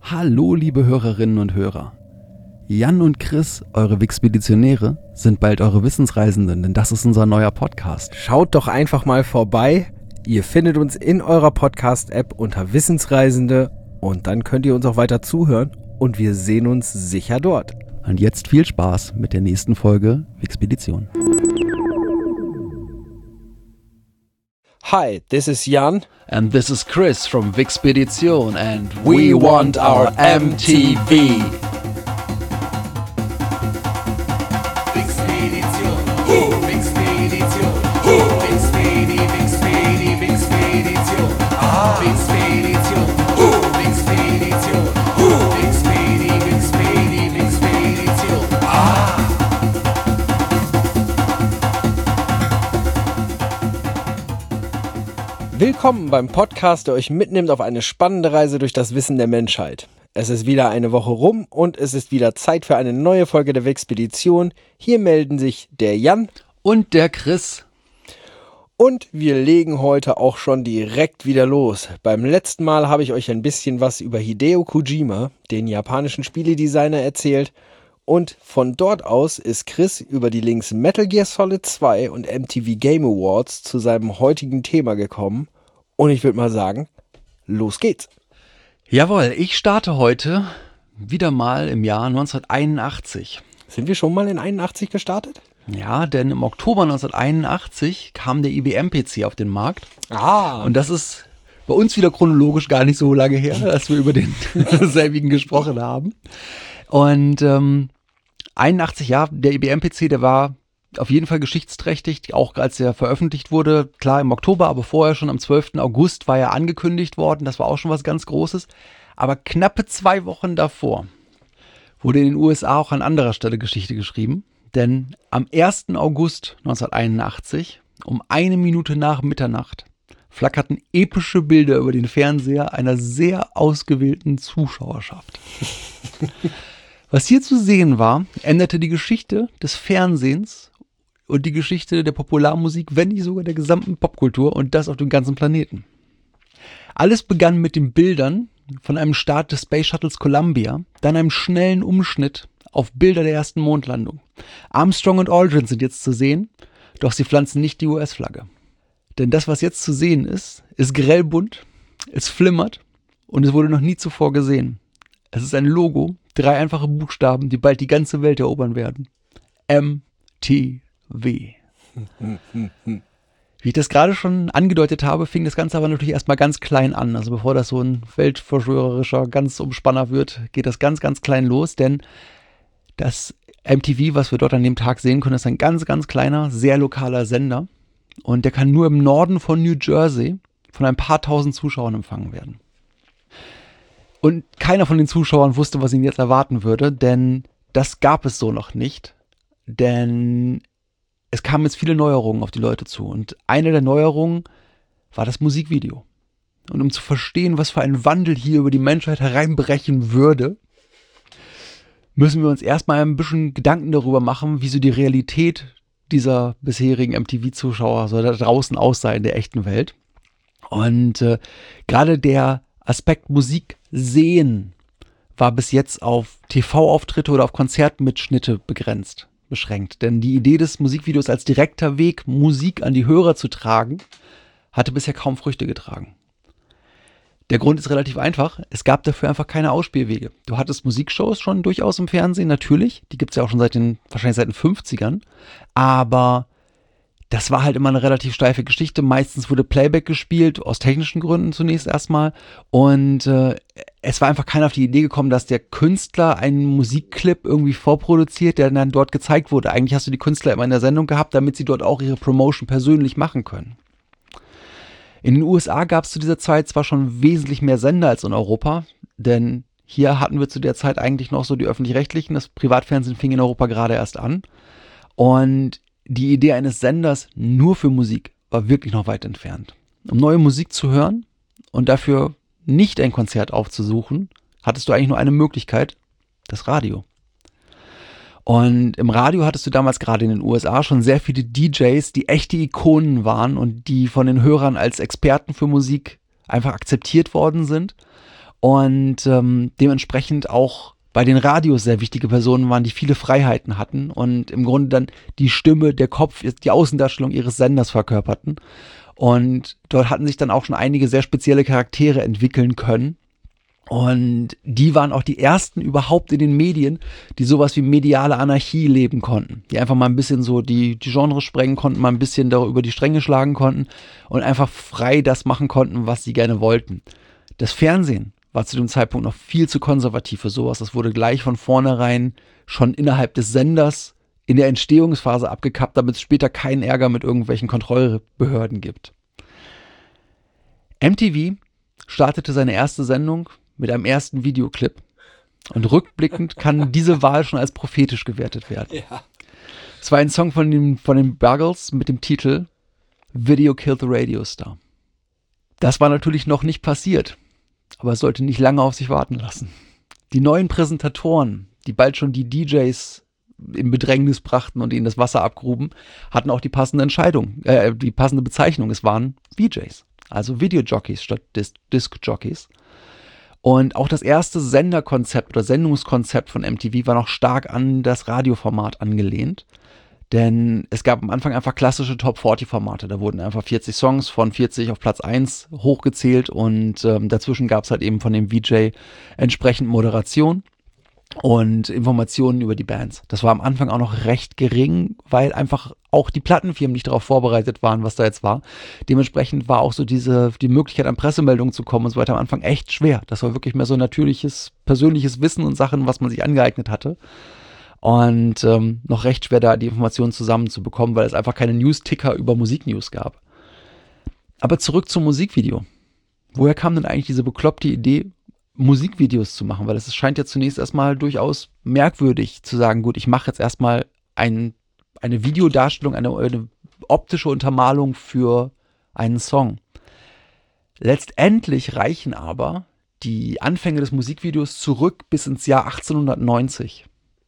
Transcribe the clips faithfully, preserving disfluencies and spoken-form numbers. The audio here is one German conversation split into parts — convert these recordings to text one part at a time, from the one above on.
Hallo liebe Hörerinnen und Hörer. Jan und Chris, eure Wixpeditionäre, sind bald eure Wissensreisenden, denn das ist unser neuer Podcast. Schaut doch einfach mal vorbei. Ihr findet uns in eurer Podcast-App unter Wissensreisende und dann könnt ihr uns auch weiter zuhören und wir sehen uns sicher dort. Und jetzt viel Spaß mit der nächsten Folge Wixpedition. Hi, this is Jan. And this is Chris from Wixpedition and we want our M T V. Wixpedition, uh, Wixpedition, uh, Wixpedi, Wixpedi, Wixpedition, ah, Wixpedition, uh, Wixpedition, uh, Wixpedi, Wixpedi, Wixpedition, ah. Willkommen beim Podcast, der euch mitnimmt auf eine spannende Reise durch das Wissen der Menschheit. Es ist wieder eine Woche rum und es ist wieder Zeit für eine neue Folge der Wixpedition. Hier melden sich der Jan Und der Chris. und wir legen heute auch schon direkt wieder los. Beim letzten Mal habe ich euch ein bisschen was über Hideo Kojima, den japanischen Spieledesigner, erzählt. Und von dort aus ist Chris über die Links Metal Gear Solid zwei und M T V Game Awards zu seinem heutigen Thema gekommen. Und ich würde mal sagen, los geht's. Jawohl, ich starte heute wieder mal im Jahr neunzehnhunderteinundachtzig. Sind wir schon mal in einundachtzig gestartet? Ja, denn im Oktober neunzehnhunderteinundachtzig kam der I B M P C auf den Markt. Ah, Und das ist bei uns wieder chronologisch gar nicht so lange her, dass wir über den selbigen gesprochen haben. Und ähm, einundachtzig, ja, der I B M P C, der war auf jeden Fall geschichtsträchtig, auch als er veröffentlicht wurde. Klar im Oktober, aber vorher schon am zwölften August war er angekündigt worden. Das war auch schon was ganz Großes. Aber knappe zwei Wochen davor wurde in den U S A auch an anderer Stelle Geschichte geschrieben. Denn am ersten August neunzehnhunderteinundachtzig, um eine Minute nach Mitternacht, flackerten epische Bilder über den Fernseher einer sehr ausgewählten Zuschauerschaft. Was hier zu sehen war, änderte die Geschichte des Fernsehens und die Geschichte der Popularmusik, wenn nicht sogar der gesamten Popkultur und das auf dem ganzen Planeten. Alles begann mit den Bildern von einem Start des Space Shuttles Columbia, dann einem schnellen Umschnitt auf Bilder der ersten Mondlandung. Armstrong und Aldrin sind jetzt zu sehen, doch sie pflanzen nicht die U S-Flagge. Denn das, was jetzt zu sehen ist, ist grellbunt, es flimmert und es wurde noch nie zuvor gesehen. Es ist ein Logo, drei einfache Buchstaben, die bald die ganze Welt erobern werden. M T V. Wie ich das gerade schon angedeutet habe, fing das Ganze aber natürlich erstmal ganz klein an. Also bevor das so ein weltverschwörerischer Ganzumspanner wird, geht das ganz, ganz klein los. Denn das M T V, was wir dort an dem Tag sehen können, ist ein ganz, ganz kleiner, sehr lokaler Sender. Und der kann nur im Norden von New Jersey von ein paar tausend Zuschauern empfangen werden. Und keiner von den Zuschauern wusste, was ihn jetzt erwarten würde, denn das gab es so noch nicht. Denn es kamen jetzt viele Neuerungen auf die Leute zu. Und eine der Neuerungen war das Musikvideo. Und um zu verstehen, was für ein Wandel hier über die Menschheit hereinbrechen würde, müssen wir uns erstmal ein bisschen Gedanken darüber machen, wie so die Realität dieser bisherigen M T V-Zuschauer so da draußen aussah in der echten Welt. Und äh, gerade der Aspekt Musik sehen war bis jetzt auf T V-Auftritte oder auf Konzertmitschnitte begrenzt, beschränkt. Denn die Idee des Musikvideos als direkter Weg, Musik an die Hörer zu tragen, hatte bisher kaum Früchte getragen. Der Grund ist relativ einfach. Es gab dafür einfach keine Ausspielwege. Du hattest Musikshows schon durchaus im Fernsehen, natürlich. Die gibt es ja auch schon seit den, wahrscheinlich seit den fünfzigern. Aber das war halt immer eine relativ steife Geschichte. Meistens wurde Playback gespielt, aus technischen Gründen zunächst erstmal. Und äh, es war einfach keiner auf die Idee gekommen, dass der Künstler einen Musikclip irgendwie vorproduziert, der dann dort gezeigt wurde. Eigentlich hast du die Künstler immer in der Sendung gehabt, damit sie dort auch ihre Promotion persönlich machen können. In den U S A gab es zu dieser Zeit zwar schon wesentlich mehr Sender als in Europa, denn hier hatten wir zu der Zeit eigentlich noch so die öffentlich-rechtlichen, das Privatfernsehen fing in Europa gerade erst an. Und die Idee eines Senders nur für Musik war wirklich noch weit entfernt. Um neue Musik zu hören und dafür nicht ein Konzert aufzusuchen, hattest du eigentlich nur eine Möglichkeit, das Radio. Und im Radio hattest du damals gerade in den U S A schon sehr viele D Js, die echte Ikonen waren und die von den Hörern als Experten für Musik einfach akzeptiert worden sind. und ähm, dementsprechend auch bei den Radios sehr wichtige Personen waren, die viele Freiheiten hatten und im Grunde dann die Stimme, der Kopf, die Außendarstellung ihres Senders verkörperten. Und dort hatten sich dann auch schon einige sehr spezielle Charaktere entwickeln können. Und die waren auch die ersten überhaupt in den Medien, die sowas wie mediale Anarchie leben konnten. Die einfach mal ein bisschen so die, die Genres sprengen konnten, mal ein bisschen darüber über die Stränge schlagen konnten und einfach frei das machen konnten, was sie gerne wollten. Das Fernsehen war zu dem Zeitpunkt noch viel zu konservativ für sowas. Das wurde gleich von vornherein schon innerhalb des Senders in der Entstehungsphase abgekappt, damit es später keinen Ärger mit irgendwelchen Kontrollbehörden gibt. M T V startete seine erste Sendung mit einem ersten Videoclip. Und rückblickend kann diese Wahl schon als prophetisch gewertet werden. Ja. Es war ein Song von den, von den Buggles mit dem Titel Video Killed the Radio Star. Das war natürlich noch nicht passiert, aber es sollte nicht lange auf sich warten lassen. Die neuen Präsentatoren, die bald schon die D Js in Bedrängnis brachten und ihnen das Wasser abgruben, hatten auch die passende Entscheidung, äh, die passende Bezeichnung. Es waren V Js, also Videojockeys statt Dis- Disc-Jockeys. Und auch das erste Senderkonzept oder Sendungskonzept von M T V war noch stark an das Radioformat angelehnt. Denn es gab am Anfang einfach klassische Top vierzig Formate. Da wurden einfach vierzig Songs von vierzig auf Platz eins hochgezählt und ähm, dazwischen gab es halt eben von dem V J entsprechend Moderation und Informationen über die Bands. Das war am Anfang auch noch recht gering, weil einfach auch die Plattenfirmen nicht darauf vorbereitet waren, was da jetzt war. Dementsprechend war auch so diese die Möglichkeit, an Pressemeldungen zu kommen und so weiter am Anfang echt schwer. Das war wirklich mehr so natürliches, persönliches Wissen und Sachen, was man sich angeeignet hatte. Und ähm, noch recht schwer, da die Informationen zusammenzubekommen, weil es einfach keine News-Ticker über Musiknews gab. Aber zurück zum Musikvideo. Woher kam denn eigentlich diese bekloppte Idee, Musikvideos zu machen? Weil es scheint ja zunächst erstmal durchaus merkwürdig zu sagen, gut, ich mache jetzt erstmal ein, eine Videodarstellung, eine, eine optische Untermalung für einen Song. Letztendlich reichen aber die Anfänge des Musikvideos zurück bis ins Jahr achtzehnhundertneunzig.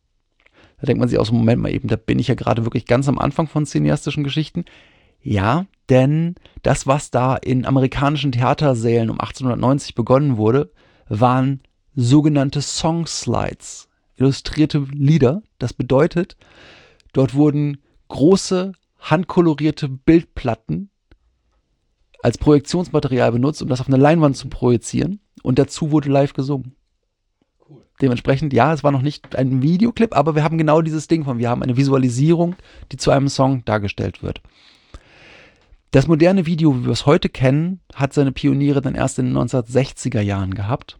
Da denkt man sich aus dem Moment mal eben, da bin ich ja gerade wirklich ganz am Anfang von cineastischen Geschichten. Ja, denn das, was da in amerikanischen Theatersälen um achtzehnhundertneunzig begonnen wurde, waren sogenannte Song Slides, illustrierte Lieder. Das bedeutet, dort wurden große, handkolorierte Bildplatten als Projektionsmaterial benutzt, um das auf eine Leinwand zu projizieren. Und dazu wurde live gesungen. Dementsprechend, ja, es war noch nicht ein Videoclip, aber wir haben genau dieses Ding von, wir haben eine Visualisierung, die zu einem Song dargestellt wird. Das moderne Video, wie wir es heute kennen, hat seine Pioniere dann erst in den neunzehnhundertsechziger Jahren gehabt.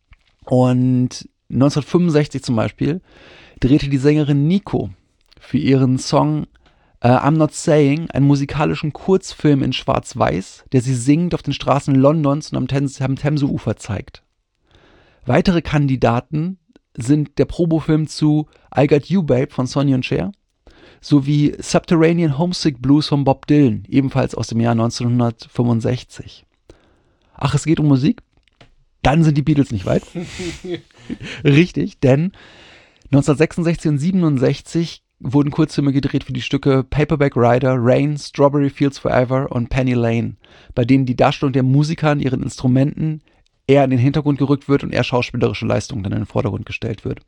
Und neunzehnhundertfünfundsechzig zum Beispiel drehte die Sängerin Nico für ihren Song uh, I'm Not Saying einen musikalischen Kurzfilm in Schwarz-Weiß, der sie singend auf den Straßen Londons und am, Thames- am Themseufer zeigt. Weitere Kandidaten sind der Probofilm zu I Got You Babe von Sonny und Cher sowie Subterranean Homesick Blues von Bob Dylan, ebenfalls aus dem Jahr neunzehnhundertfünfundsechzig. Ach, es geht um Musik? Dann sind die Beatles nicht weit. Richtig, denn neunzehnhundertsechsundsechzig und siebenundsechzig wurden Kurzfilme gedreht für die Stücke Paperback Rider, Rain, Strawberry Fields Forever und Penny Lane, bei denen die Darstellung der Musiker an ihren Instrumenten eher in den Hintergrund gerückt wird und eher schauspielerische Leistung dann in den Vordergrund gestellt wird.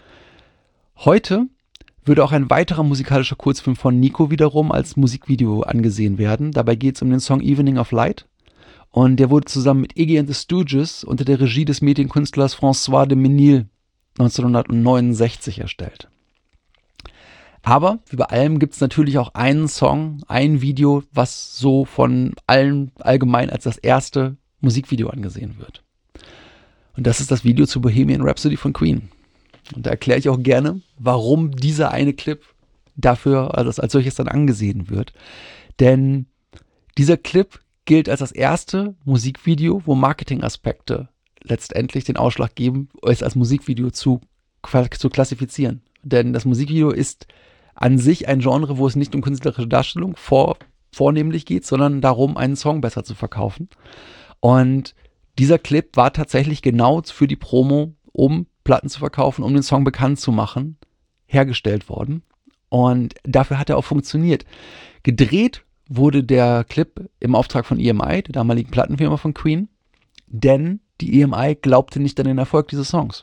Heute würde auch ein weiterer musikalischer Kurzfilm von Nico wiederum als Musikvideo angesehen werden. Dabei geht es um den Song Evening of Light und der wurde zusammen mit Iggy and the Stooges unter der Regie des Medienkünstlers François de Menil neunzehnhundertneunundsechzig erstellt. Aber wie bei allem gibt es natürlich auch einen Song, ein Video, was so von allen allgemein als das erste Musikvideo angesehen wird. Und das ist das Video zu Bohemian Rhapsody von Queen. Und da erkläre ich auch gerne, warum dieser eine Clip dafür also als solches dann angesehen wird. Denn dieser Clip gilt als das erste Musikvideo, wo Marketingaspekte letztendlich den Ausschlag geben, es als Musikvideo zu, zu klassifizieren. Denn das Musikvideo ist an sich ein Genre, wo es nicht um künstlerische Darstellung vor, vornehmlich geht, sondern darum, einen Song besser zu verkaufen. Und dieser Clip war tatsächlich genau für die Promo, um Platten zu verkaufen, um den Song bekannt zu machen, hergestellt worden. Und dafür hat er auch funktioniert. Gedreht wurde der Clip im Auftrag von E M I, der damaligen Plattenfirma von Queen, denn die E M I glaubte nicht an den Erfolg dieses Songs.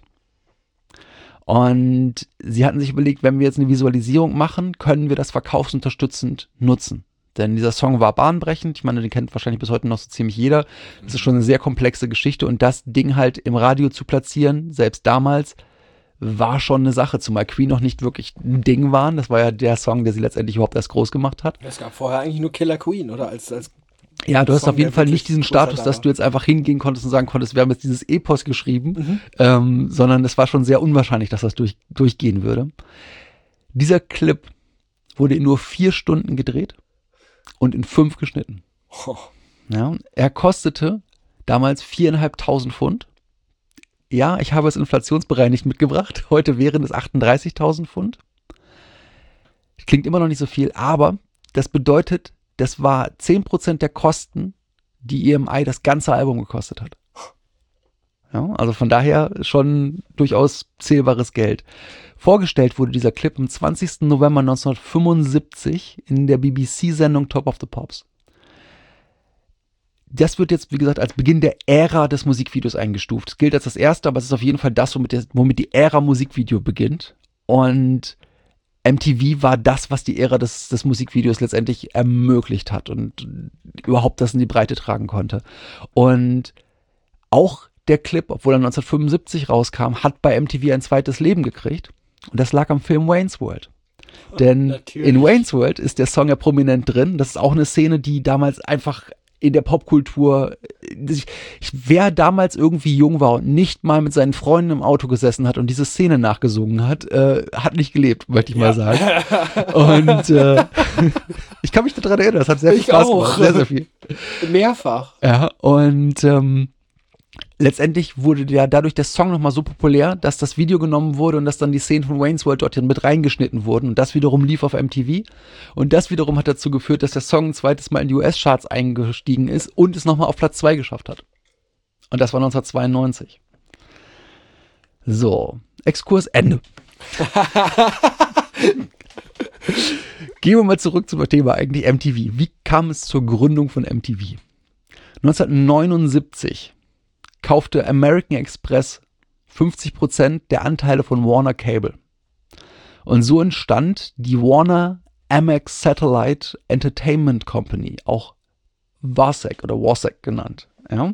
Und sie hatten sich überlegt, wenn wir jetzt eine Visualisierung machen, können wir das verkaufsunterstützend nutzen. Denn dieser Song war bahnbrechend. Ich meine, den kennt wahrscheinlich bis heute noch so ziemlich jeder. Das ist schon eine sehr komplexe Geschichte. Und das Ding halt im Radio zu platzieren, selbst damals, war schon eine Sache. Zumal Queen noch nicht wirklich ein Ding waren. Das war ja der Song, der sie letztendlich überhaupt erst groß gemacht hat. Es gab vorher eigentlich nur Killer Queen, oder? Als, als Ja, du hast Song, auf jeden der Fall wirklich nicht diesen großer Status, da dass war. du jetzt einfach hingehen konntest und sagen konntest, wir haben jetzt dieses Epos geschrieben, Mhm. ähm, sondern es war schon sehr unwahrscheinlich, dass das durch, durchgehen würde. Dieser Clip wurde in nur vier Stunden gedreht und in fünf geschnitten. Oh. Ja, er kostete damals viereinhalbtausend Pfund. Ja, ich habe es inflationsbereinigt mitgebracht. Heute wären es achtunddreißigtausend Pfund. Klingt immer noch nicht so viel, aber das bedeutet, das war zehn Prozent der Kosten, die E M I das ganze Album gekostet hat. Ja, also von daher schon durchaus zählbares Geld. Vorgestellt wurde dieser Clip am zwanzigsten November neunzehnhundertfünfundsiebzig in der B B C-Sendung Top of the Pops. Das wird jetzt, wie gesagt, als Beginn der Ära des Musikvideos eingestuft. Es gilt als das erste, aber es ist auf jeden Fall das, womit, der, womit die Ära Musikvideo beginnt. Und M T V war das, was die Ära des, des Musikvideos letztendlich ermöglicht hat und überhaupt das in die Breite tragen konnte. Und auch der Clip, obwohl er neunzehnhundertfünfundsiebzig rauskam, hat bei M T V ein zweites Leben gekriegt. Und das lag am Film Wayne's World. Denn Natürlich. in Wayne's World ist der Song ja prominent drin. Das ist auch eine Szene, die damals einfach in der Popkultur, ich, ich, wer damals irgendwie jung war und nicht mal mit seinen Freunden im Auto gesessen hat und diese Szene nachgesungen hat, äh, hat nicht gelebt, möchte ich mal sagen. Und äh, ich kann mich daran erinnern, das hat sehr viel Ich Spaß auch. gemacht, sehr, sehr viel. Mehrfach. Ja, und ähm, letztendlich wurde ja dadurch der Song nochmal so populär, dass das Video genommen wurde und dass dann die Szenen von Wayne's World dort mit reingeschnitten wurden und das wiederum lief auf M T V und das wiederum hat dazu geführt, dass der Song ein zweites Mal in die U S-Charts eingestiegen ist und es nochmal auf Platz zwei geschafft hat. Und das war neunzehnhundertzweiundneunzig. So, Exkurs Ende. Gehen wir mal zurück zum Thema eigentlich M T V. Wie kam es zur Gründung von M T V? neunzehnhundertneunundsiebzig kaufte American Express fünfzig Prozent der Anteile von Warner Cable. Und so entstand die Warner Amex Satellite Entertainment Company, auch WASEC oder WASEC genannt. Ja.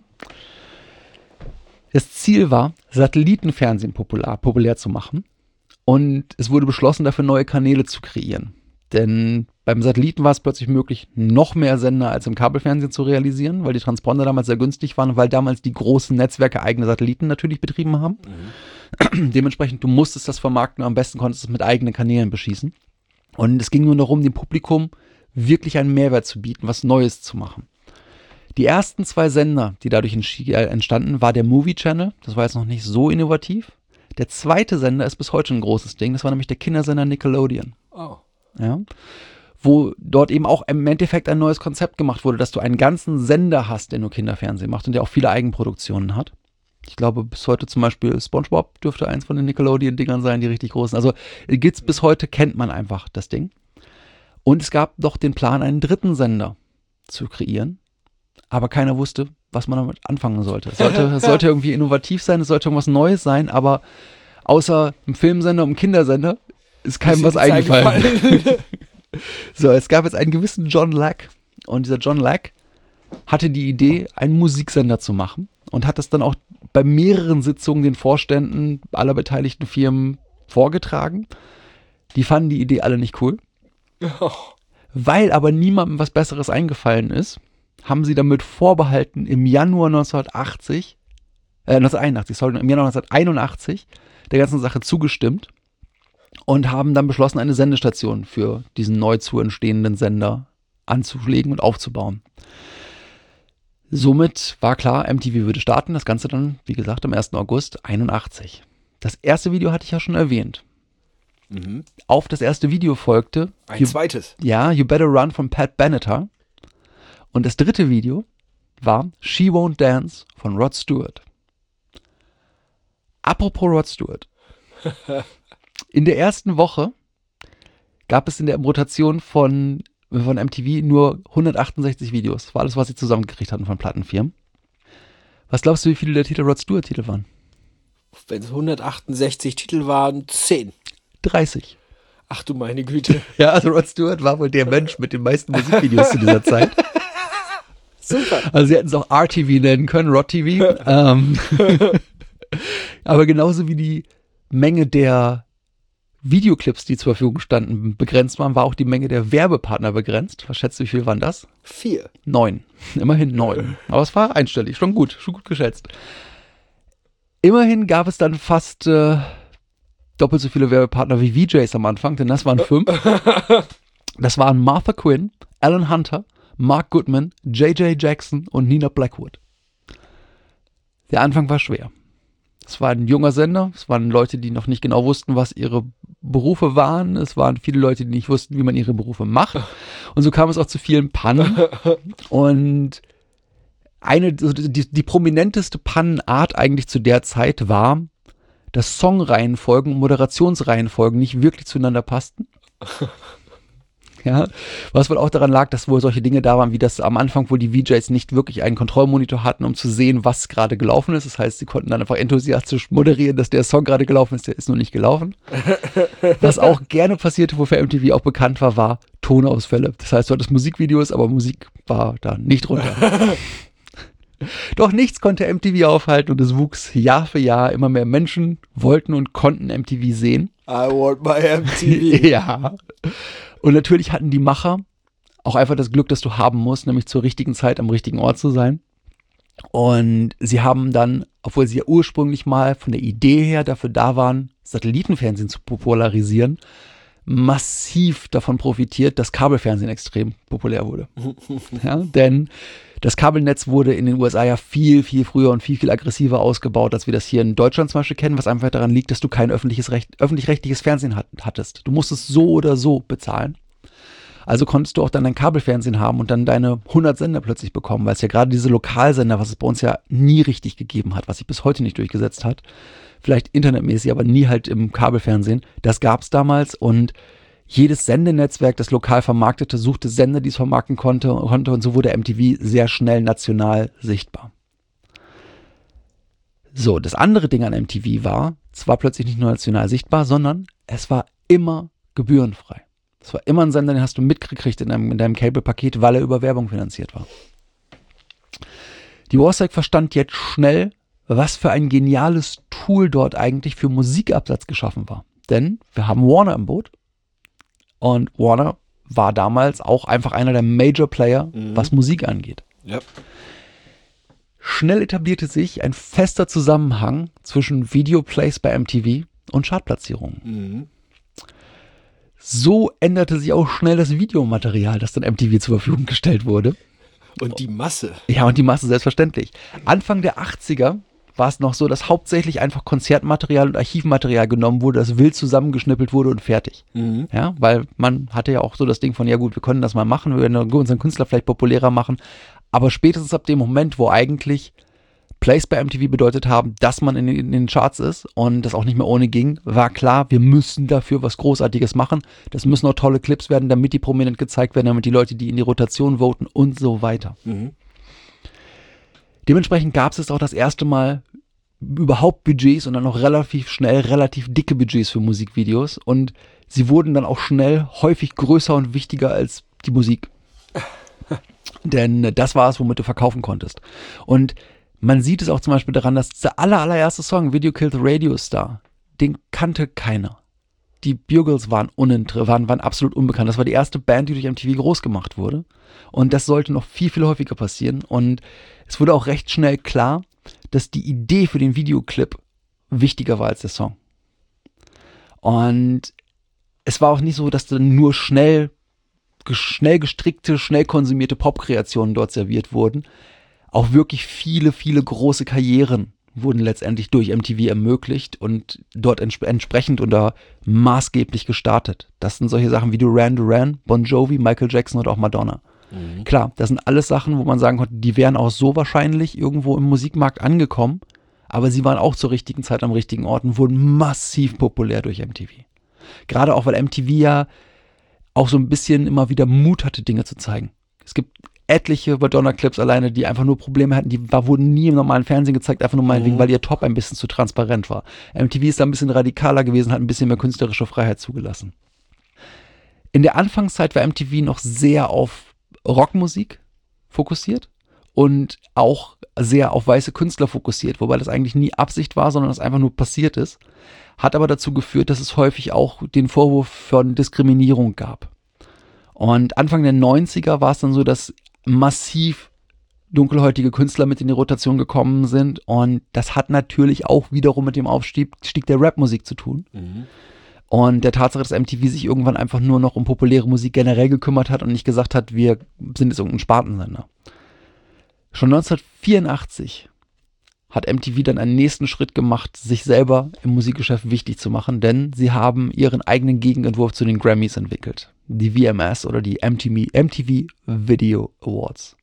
Das Ziel war, Satellitenfernsehen populär, populär zu machen. Und es wurde beschlossen, dafür neue Kanäle zu kreieren. Denn beim Satelliten war es plötzlich möglich, noch mehr Sender als im Kabelfernsehen zu realisieren, weil die Transponder damals sehr günstig waren und weil damals die großen Netzwerke eigene Satelliten natürlich betrieben haben. Mhm. Dementsprechend, du musstest das vermarkten, am besten konntest du es mit eigenen Kanälen beschießen. Und es ging nur darum, dem Publikum wirklich einen Mehrwert zu bieten, was Neues zu machen. Die ersten zwei Sender, die dadurch entstanden, war der Movie Channel. Das war jetzt noch nicht so innovativ. Der zweite Sender ist bis heute ein großes Ding. Das war nämlich der Kindersender Nickelodeon. Oh. Ja, wo dort eben auch im Endeffekt ein neues Konzept gemacht wurde, dass du einen ganzen Sender hast, der nur Kinderfernsehen macht und der auch viele Eigenproduktionen hat. Ich glaube, bis heute zum Beispiel SpongeBob dürfte eins von den Nickelodeon-Dingern sein, die richtig großen. Also gibt's bis heute, kennt man einfach das Ding. Und es gab doch den Plan, einen dritten Sender zu kreieren, aber keiner wusste, was man damit anfangen sollte. Es sollte, es sollte irgendwie innovativ sein, es sollte irgendwas Neues sein, aber außer einem Filmsender und einem Kindersender ist keinem was eingefallen. eingefallen. So, es gab jetzt einen gewissen John Lack und dieser John Lack hatte die Idee, einen Musiksender zu machen und hat das dann auch bei mehreren Sitzungen den Vorständen aller beteiligten Firmen vorgetragen. Die fanden die Idee alle nicht cool. Oh. Weil aber niemandem was Besseres eingefallen ist, haben sie damit vorbehalten im Januar neunzehnhundertachtzig, äh, neunzehnhunderteinundachtzig, sorry, im Januar neunzehnhunderteinundachtzig der ganzen Sache zugestimmt. Und haben dann beschlossen, eine Sendestation für diesen neu zu entstehenden Sender anzulegen und aufzubauen. Somit war klar, M T V würde starten. Das Ganze dann, wie gesagt, am ersten August einundachtzig. Das erste Video hatte ich ja schon erwähnt. Mhm. Auf das erste Video folgte Ein you, zweites. Ja, You Better Run von Pat Benatar. Und das dritte Video war She Won't Dance von Rod Stewart. Apropos Rod Stewart. In der ersten Woche gab es in der Rotation von, von M T V nur hundertachtundsechzig Videos. Das war alles, was sie zusammengekriegt hatten von Plattenfirmen. Was glaubst du, wie viele der Titel Rod Stewart-Titel waren? Wenn es hundertachtundsechzig Titel waren, zehn. dreißig. Ach du meine Güte. Ja, also Rod Stewart war wohl der Mensch mit den meisten Musikvideos zu dieser Zeit. Super. Also sie hätten es auch R T V nennen können, Rod T V. ähm, aber genauso wie die Menge der Videoclips, die zur Verfügung standen, begrenzt waren, war auch die Menge der Werbepartner begrenzt. Was schätzt du, wie viel waren das? Vier. Neun. Immerhin neun. Aber es war einstellig. Schon gut. Schon gut geschätzt. Immerhin gab es dann fast äh, doppelt so viele Werbepartner wie V Js am Anfang, denn das waren fünf. Das waren Martha Quinn, Alan Hunter, Mark Goodman, J J Jackson und Nina Blackwood. Der Anfang war schwer. Es war ein junger Sender, es waren Leute, die noch nicht genau wussten, was ihre Berufe waren. Es waren viele Leute, die nicht wussten, wie man ihre Berufe macht. Und so kam es auch zu vielen Pannen. Und eine, die, die prominenteste Pannenart eigentlich zu der Zeit war, dass Songreihenfolgen und Moderationsreihenfolgen nicht wirklich zueinander passten. Ja, was wohl auch daran lag, dass wohl solche Dinge da waren, wie das am Anfang wohl die V Js nicht wirklich einen Kontrollmonitor hatten, um zu sehen, was gerade gelaufen ist. Das heißt, sie konnten dann einfach enthusiastisch moderieren, dass der Song gerade gelaufen ist, der ist nur nicht gelaufen. Was auch gerne passierte, wofür M T V auch bekannt war, war Tonausfälle. Das heißt, du hattest Musikvideos, aber Musik war da nicht drunter. Doch nichts konnte M T V aufhalten und es wuchs Jahr für Jahr. Immer mehr Menschen wollten und konnten M T V sehen. I want my M T V. Ja. Und natürlich hatten die Macher auch einfach das Glück, das du haben musst, nämlich zur richtigen Zeit am richtigen Ort zu sein. Und sie haben dann, obwohl sie ja ursprünglich mal von der Idee her dafür da waren, Satellitenfernsehen zu popularisieren, massiv davon profitiert, dass Kabelfernsehen extrem populär wurde. Ja, denn das Kabelnetz wurde in den U S A ja viel, viel früher und viel, viel aggressiver ausgebaut, als wir das hier in Deutschland zum Beispiel kennen, was einfach daran liegt, dass du kein öffentliches Recht, öffentlich-rechtliches Fernsehen hat, hattest. Du musstest so oder so bezahlen. Also konntest du auch dann dein Kabelfernsehen haben und dann deine hundert Sender plötzlich bekommen, weil es ja gerade diese Lokalsender, was es bei uns ja nie richtig gegeben hat, was sich bis heute nicht durchgesetzt hat, vielleicht internetmäßig, aber nie halt im Kabelfernsehen, das gab es damals und jedes Sendenetzwerk, das lokal vermarktete, suchte Sender, die es vermarkten konnte, konnte und so wurde M T V sehr schnell national sichtbar. So, das andere Ding an M T V war, es war plötzlich nicht nur national sichtbar, sondern es war immer gebührenfrei. Es war immer ein Sender, den hast du mitgekriegt in deinem, in deinem Cable-Paket, weil er über Werbung finanziert war. Die Warsec verstand jetzt schnell, was für ein geniales Tool dort eigentlich für Musikabsatz geschaffen war. Denn wir haben Warner im Boot. Und Warner war damals auch einfach einer der Major Player, mhm. was Musik angeht. Ja. Schnell etablierte sich ein fester Zusammenhang zwischen Videoplays bei M T V und Chartplatzierungen. Mhm. So änderte sich auch schnell das Videomaterial, das dann M T V zur Verfügung gestellt wurde. Und die Masse. Ja, und die Masse, selbstverständlich. Anfang der achtziger war es noch so, dass hauptsächlich einfach Konzertmaterial und Archivmaterial genommen wurde, das wild zusammengeschnippelt wurde und fertig. Mhm. Ja, weil man hatte ja auch so das Ding von, ja gut, wir können das mal machen, wir werden unseren Künstler vielleicht populärer machen, aber spätestens ab dem Moment, wo eigentlich Plays bei M T V bedeutet haben, dass man in den, in den Charts ist und das auch nicht mehr ohne ging, war klar, wir müssen dafür was Großartiges machen, das müssen auch tolle Clips werden, damit die prominent gezeigt werden, damit die Leute, die in die Rotation voten und so weiter. Mhm. Dementsprechend gab es auch das erste Mal überhaupt Budgets und dann auch relativ schnell relativ dicke Budgets für Musikvideos und sie wurden dann auch schnell häufig größer und wichtiger als die Musik. Denn das war es, womit du verkaufen konntest. Und man sieht es auch zum Beispiel daran, dass der aller, allererste Song, Video Killed the Radio Star, den kannte keiner. Die Bugles waren, uninter- waren, waren absolut unbekannt. Das war die erste Band, die durch M T V groß gemacht wurde. Und das sollte noch viel, viel häufiger passieren. Und es wurde auch recht schnell klar, dass die Idee für den Videoclip wichtiger war als der Song. Und es war auch nicht so, dass dann nur schnell, schnell gestrickte, schnell konsumierte Popkreationen dort serviert wurden. Auch wirklich viele, viele große Karrieren wurden letztendlich durch M T V ermöglicht und dort entsp- entsprechend oder maßgeblich gestartet. Das sind solche Sachen wie Duran Duran, Bon Jovi, Michael Jackson und auch Madonna. Mhm. Klar, das sind alles Sachen, wo man sagen konnte, die wären auch so wahrscheinlich irgendwo im Musikmarkt angekommen, aber sie waren auch zur richtigen Zeit am richtigen Ort und wurden massiv populär durch M T V. Gerade auch, weil M T V ja auch so ein bisschen immer wieder Mut hatte, Dinge zu zeigen. Es gibt etliche Madonna-Clips alleine, die einfach nur Probleme hatten, die war, wurden nie im normalen Fernsehen gezeigt, einfach nur meinetwegen, Mhm. weil ihr Top ein bisschen zu transparent war. M T V ist da ein bisschen radikaler gewesen, hat ein bisschen mehr künstlerische Freiheit zugelassen. In der Anfangszeit war M T V noch sehr auf Rockmusik fokussiert und auch sehr auf weiße Künstler fokussiert, wobei das eigentlich nie Absicht war, sondern es einfach nur passiert ist. Hat aber dazu geführt, dass es häufig auch den Vorwurf von Diskriminierung gab. Und Anfang der neunziger war es dann so, dass massiv dunkelhäutige Künstler mit in die Rotation gekommen sind und das hat natürlich auch wiederum mit dem Aufstieg Stieg der Rapmusik zu tun. Mhm. Und der Tatsache, dass M T V sich irgendwann einfach nur noch um populäre Musik generell gekümmert hat und nicht gesagt hat, wir sind jetzt irgendein Spartensender. Schon neunzehnhundertvierundachtzig hat M T V dann einen nächsten Schritt gemacht, sich selber im Musikgeschäft wichtig zu machen, denn sie haben ihren eigenen Gegenentwurf zu den Grammys entwickelt. Die V M S oder die M T V, M T V Video Awards.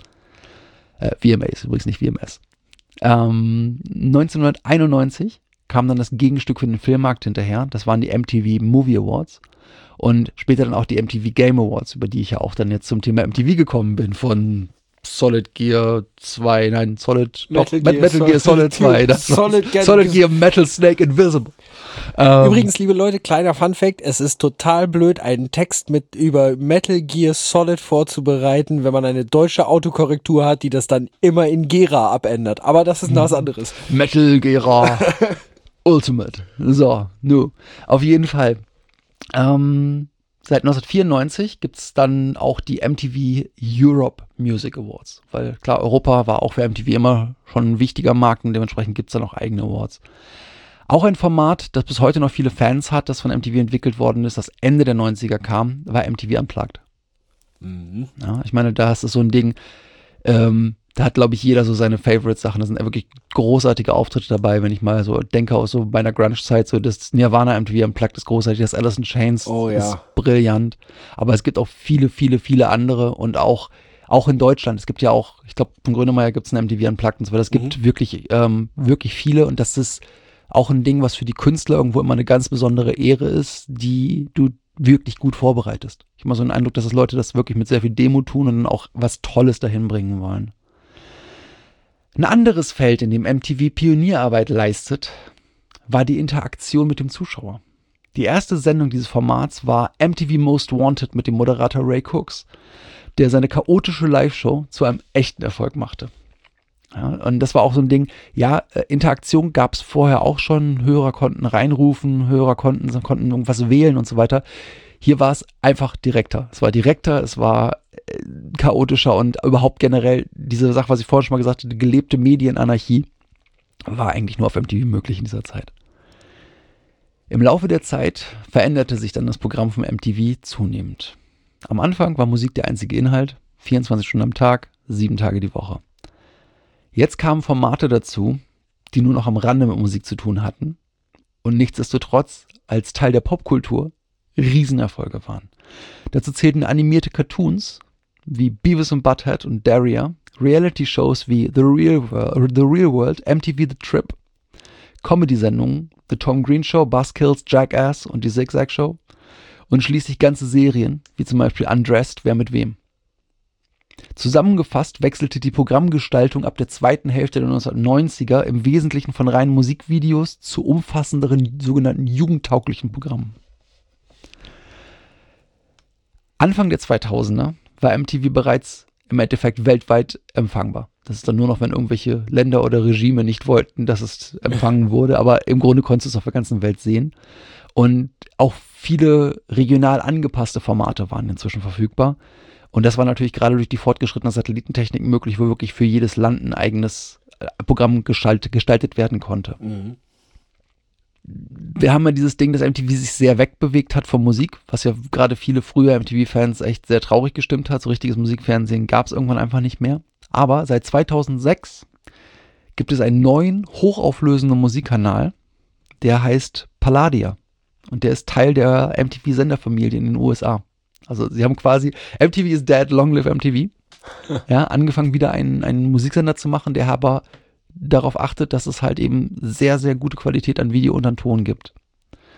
Äh, V M As, übrigens nicht V M S. Ähm, neunzehnhunderteinundneunzig kam dann das Gegenstück für den Filmmarkt hinterher. Das waren die M T V Movie Awards und später dann auch die M T V Game Awards, über die ich ja auch dann jetzt zum Thema M T V gekommen bin, von Solid Gear zwei, nein, Solid, Metal, doch, Gear, Metal Gear Solid zwei, das Solid, Gear, Solid Gear Metal Snake Invisible. Ähm, Übrigens, liebe Leute, kleiner Funfact, es ist total blöd, einen Text mit über Metal Gear Solid vorzubereiten, wenn man eine deutsche Autokorrektur hat, die das dann immer in Gera abändert. Aber das ist noch was anderes. Metal Gear Ultimate. So, nu. Auf jeden Fall. Ähm, seit neunzehnhundertvierundneunzig gibt es dann auch die M T V Europe Music Awards. Weil klar, Europa war auch für M T V immer schon ein wichtiger Markt und dementsprechend gibt es dann auch eigene Awards. Auch ein Format, das bis heute noch viele Fans hat, das von M T V entwickelt worden ist, das Ende der neunziger kam, war M T V Unplugged. Mhm. Ja, ich meine, da ist es so ein Ding, ähm, da hat, glaube ich, jeder so seine Favorite-Sachen. Da sind wirklich großartige Auftritte dabei, wenn ich mal so denke, aus so meiner Grunge-Zeit, so das Nirvana M T V Unplugged ist großartig, das Alice in Chains Oh, ja. ist brillant. Aber es gibt auch viele, viele, viele andere und auch, auch in Deutschland. Es gibt ja auch, ich glaube, von Grönemeyer gibt es ein M T V Unplugged und so weiter. Es gibt Mhm. wirklich, ähm, wirklich viele und das ist auch ein Ding, was für die Künstler irgendwo immer eine ganz besondere Ehre ist, die du wirklich gut vorbereitest. Ich habe mal so den Eindruck, dass das Leute das wirklich mit sehr viel Demo tun und dann auch was Tolles dahin bringen wollen. Ein anderes Feld, in dem M T V Pionierarbeit leistet, war die Interaktion mit dem Zuschauer. Die erste Sendung dieses Formats war M T V Most Wanted mit dem Moderator Ray Cooks, der seine chaotische Live-Show zu einem echten Erfolg machte. Ja, und das war auch so ein Ding, ja, äh, Interaktion gab es vorher auch schon, Hörer konnten reinrufen, Hörer konnten, konnten irgendwas wählen und so weiter. Hier war es einfach direkter. Es war direkter, es war äh, chaotischer und überhaupt generell diese Sache, was ich vorhin schon mal gesagt hatte, die gelebte Medienanarchie war eigentlich nur auf M T V möglich in dieser Zeit. Im Laufe der Zeit veränderte sich dann das Programm vom M T V zunehmend. Am Anfang war Musik der einzige Inhalt, vierundzwanzig Stunden am Tag, sieben Tage die Woche. Jetzt kamen Formate dazu, die nur noch am Rande mit Musik zu tun hatten und nichtsdestotrotz als Teil der Popkultur Riesenerfolge waren. Dazu zählten animierte Cartoons wie Beavis and Butthead und Daria, Reality-Shows wie The Real, World, The Real World, M T V The Trip, Comedy-Sendungen, The Tom Green Show, Buzzkills, Jackass und die Zig-Zag Show und schließlich ganze Serien, wie zum Beispiel Undressed, Wer mit wem. Zusammengefasst wechselte die Programmgestaltung ab der zweiten Hälfte der neunzehnhundertneunziger im Wesentlichen von reinen Musikvideos zu umfassenderen sogenannten jugendtauglichen Programmen. Anfang der zweitausender war M T V bereits im Endeffekt weltweit empfangbar. Das ist dann nur noch, wenn irgendwelche Länder oder Regime nicht wollten, dass es empfangen wurde, aber im Grunde konntest du es auf der ganzen Welt sehen. Und auch viele regional angepasste Formate waren inzwischen verfügbar. Und das war natürlich gerade durch die fortgeschrittene Satellitentechnik möglich, wo wirklich für jedes Land ein eigenes Programm gestalt, gestaltet werden konnte. Mhm. Wir haben ja dieses Ding, dass M T V sich sehr wegbewegt hat von Musik, was ja gerade viele frühe M T V-Fans echt sehr traurig gestimmt hat. So richtiges Musikfernsehen gab es irgendwann einfach nicht mehr. Aber seit zweitausendsechs gibt es einen neuen, hochauflösenden Musikkanal, der heißt Palladia. Und der ist Teil der M T V-Senderfamilie in den U S A. Also sie haben quasi, M T V is dead, long live M T V. Ja, angefangen wieder einen, einen Musiksender zu machen, der aber darauf achtet, dass es halt eben sehr, sehr gute Qualität an Video und an Ton gibt.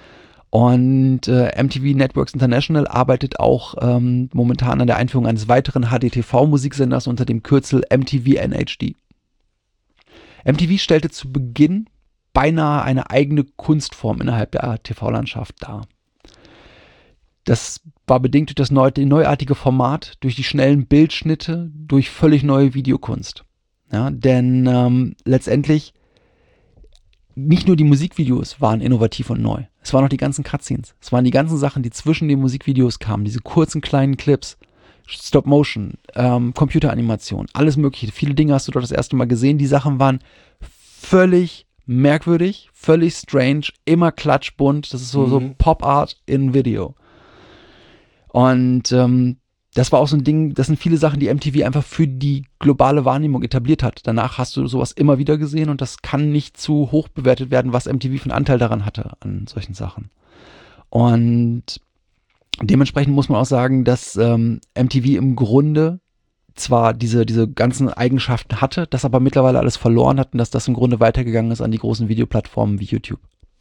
Und äh, M T V Networks International arbeitet auch ähm, momentan an der Einführung eines weiteren H D T V-Musiksenders unter dem Kürzel M T V N H D. M T V stellte zu Beginn beinahe eine eigene Kunstform innerhalb der T V-Landschaft dar. Das war bedingt durch das neu, neuartige Format, durch die schnellen Bildschnitte, durch völlig neue Videokunst. Ja, denn ähm, letztendlich nicht nur die Musikvideos waren innovativ und neu. Es waren auch die ganzen Cutscenes. Es waren die ganzen Sachen, die zwischen den Musikvideos kamen. Diese kurzen kleinen Clips, Stop-Motion, ähm, Computeranimation, alles mögliche. Viele Dinge hast du dort das erste Mal gesehen. Die Sachen waren völlig merkwürdig, völlig strange, immer klatschbunt. Das ist so, Mhm. so Pop-Art in Video. Und ähm, das war auch so ein Ding, das sind viele Sachen, die M T V einfach für die globale Wahrnehmung etabliert hat. Danach hast du sowas immer wieder gesehen und das kann nicht zu hoch bewertet werden, was M T V für einen Anteil daran hatte, an solchen Sachen. Und dementsprechend muss man auch sagen, dass ähm, M T V im Grunde zwar diese, diese ganzen Eigenschaften hatte, das aber mittlerweile alles verloren hat und dass das im Grunde weitergegangen ist an die großen Videoplattformen wie YouTube.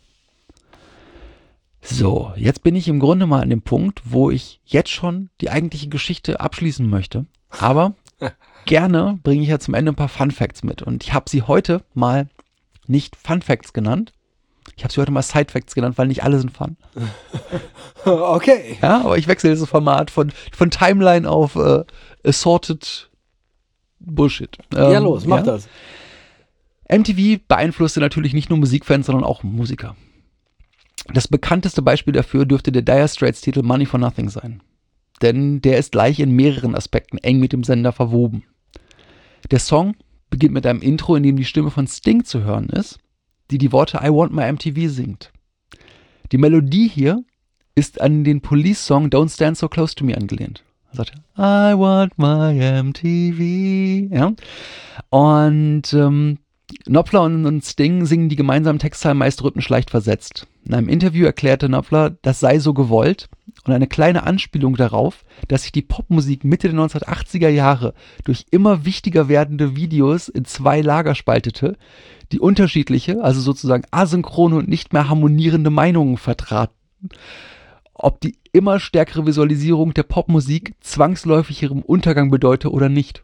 So, jetzt bin ich im Grunde mal an dem Punkt, wo ich jetzt schon die eigentliche Geschichte abschließen möchte. Aber gerne bringe ich ja zum Ende ein paar Fun Facts mit. Und ich habe sie heute mal nicht Fun Facts genannt. Ich habe sie heute mal Side Facts genannt, weil nicht alle sind Fun. Okay. Ja, aber ich wechsle das Format von, von Timeline auf äh, Assorted Bullshit. Ähm, Ja, los, mach ja? das. M T V beeinflusste natürlich nicht nur Musikfans, sondern auch Musiker. Das bekannteste Beispiel dafür dürfte der Dire Straits Titel Money for Nothing sein. Denn der ist gleich in mehreren Aspekten eng mit dem Sender verwoben. Der Song beginnt mit einem Intro, in dem die Stimme von Sting zu hören ist, die die Worte I Want My M T V singt. Die Melodie hier ist an den Police-Song Don't Stand So Close to Me angelehnt. Er sagt, I want my M T V. Ja? Und ähm, Knopfler und, und Sting singen die gemeinsamen Textzeilen meist rhythmisch leicht versetzt. In einem Interview erklärte Knopfler, das sei so gewollt und eine kleine Anspielung darauf, dass sich die Popmusik Mitte der neunzehnhundertachtziger Jahre durch immer wichtiger werdende Videos in zwei Lager spaltete, die unterschiedliche, also sozusagen asynchrone und nicht mehr harmonierende Meinungen vertraten. Ob die immer stärkere Visualisierung der Popmusik zwangsläufig ihrem Untergang bedeute oder nicht.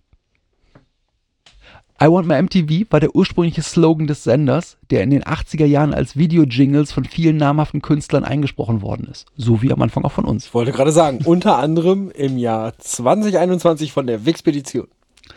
I Want My M T V war der ursprüngliche Slogan des Senders, der in den achtziger Jahren als Video-Jingles von vielen namhaften Künstlern eingesprochen worden ist. So wie am Anfang auch von uns. Ich wollte gerade sagen, unter anderem im Jahr zwanzig einundzwanzig von der Wixpedition.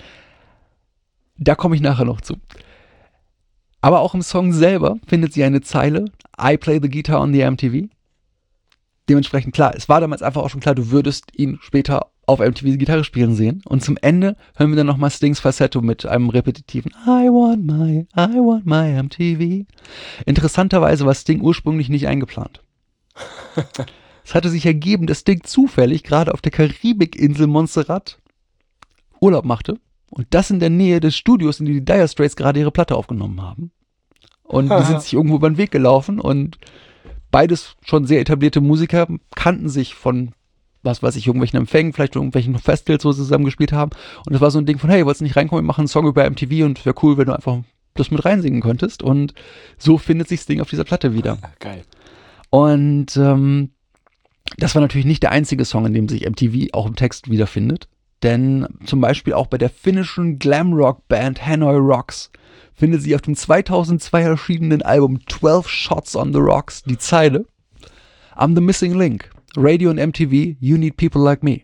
Da komme ich nachher noch zu. Aber auch im Song selber findet sie eine Zeile, I play the guitar on the M T V. Dementsprechend klar, es war damals einfach auch schon klar, du würdest ihn später auf M T V Gitarre spielen sehen. Und zum Ende hören wir dann nochmal Stings Falsetto mit einem repetitiven I want my, I want my M T V. Interessanterweise war Sting ursprünglich nicht eingeplant. Es hatte sich ergeben, dass Sting zufällig gerade auf der Karibikinsel Montserrat Urlaub machte und das in der Nähe des Studios, in dem die Dire Straits gerade ihre Platte aufgenommen haben. Und die sind sich irgendwo über den Weg gelaufen und beides schon sehr etablierte Musiker kannten sich von, was weiß ich, irgendwelchen Empfängen, vielleicht irgendwelchen Festivals, wo sie zusammen gespielt haben. Und das war so ein Ding von, hey, wolltest du nicht reinkommen, wir machen einen Song über M T V und wäre cool, wenn du einfach das mit reinsingen könntest. Und so findet sich Sting auf dieser Platte wieder. Geil. Und ähm, das war natürlich nicht der einzige Song, in dem sich M T V auch im Text wiederfindet. Denn zum Beispiel auch bei der finnischen Glamrock-Band Hanoi Rocks findet sie auf dem zweitausendzwei erschienenen Album twelve Shots on the Rocks die Zeile I'm the missing link. Radio und M T V, you need people like me.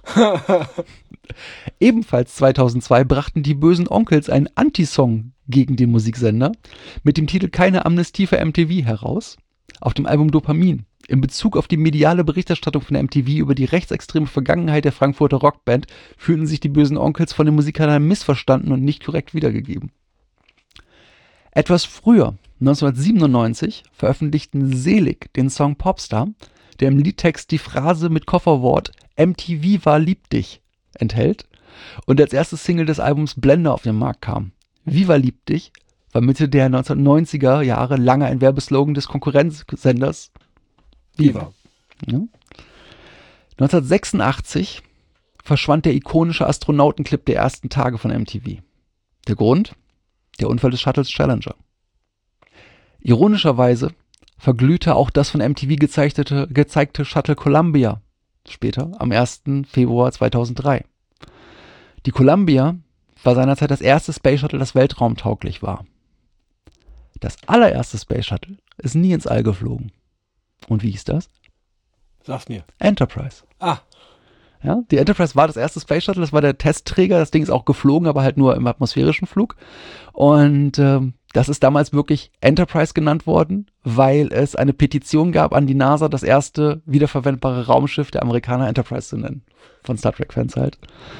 Ebenfalls zweitausendzwei brachten die Bösen Onkels einen Anti-Song gegen den Musiksender mit dem Titel Keine Amnestie für M T V heraus auf dem Album Dopamin. In Bezug auf die mediale Berichterstattung von M T V über die rechtsextreme Vergangenheit der Frankfurter Rockband fühlten sich die Bösen Onkels von den Musikkanälen missverstanden und nicht korrekt wiedergegeben. Etwas früher, neunzehnhundertsiebenundneunzig, veröffentlichten Selig den Song Popstar, der im Liedtext die Phrase mit Kofferwort M T V war lieb dich enthält und als erstes Single des Albums Blender auf den Markt kam. Viva lieb dich war Mitte der neunzehnhundertneunziger Jahre lange ein Werbeslogan des Konkurrenzsenders Viva. Ja. neunzehnhundertsechsundachtzig verschwand der ikonische Astronautenclip der ersten Tage von M T V. Der Grund? Der Unfall des Shuttles Challenger. Ironischerweise verglühte auch das von M T V gezeichnete, gezeigte Shuttle Columbia später, am ersten Februar zweitausenddrei. Die Columbia war seinerzeit das erste Space Shuttle, das weltraumtauglich war. Das allererste Space Shuttle ist nie ins All geflogen. Und wie hieß das? Sag's mir. Enterprise. Ah. Ja, die Enterprise war das erste Space Shuttle, das war der Testträger, das Ding ist auch geflogen, aber halt nur im atmosphärischen Flug. Und ähm, das ist damals wirklich Enterprise genannt worden, weil es eine Petition gab an die NASA, das erste wiederverwendbare Raumschiff der Amerikaner Enterprise zu nennen. Von Star Trek-Fans halt.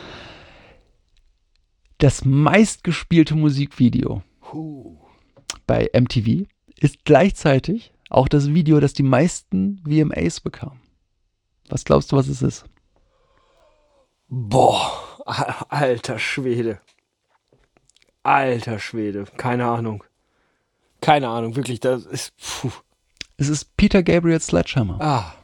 Das meistgespielte Musikvideo Huh. bei M T V ist gleichzeitig auch das Video, das die meisten V M As bekam. Was glaubst du, was es ist? Boah, alter Schwede. Alter Schwede, keine Ahnung. Keine Ahnung, wirklich, das ist, puh. Es ist Peter Gabriel's Sledgehammer. Ah.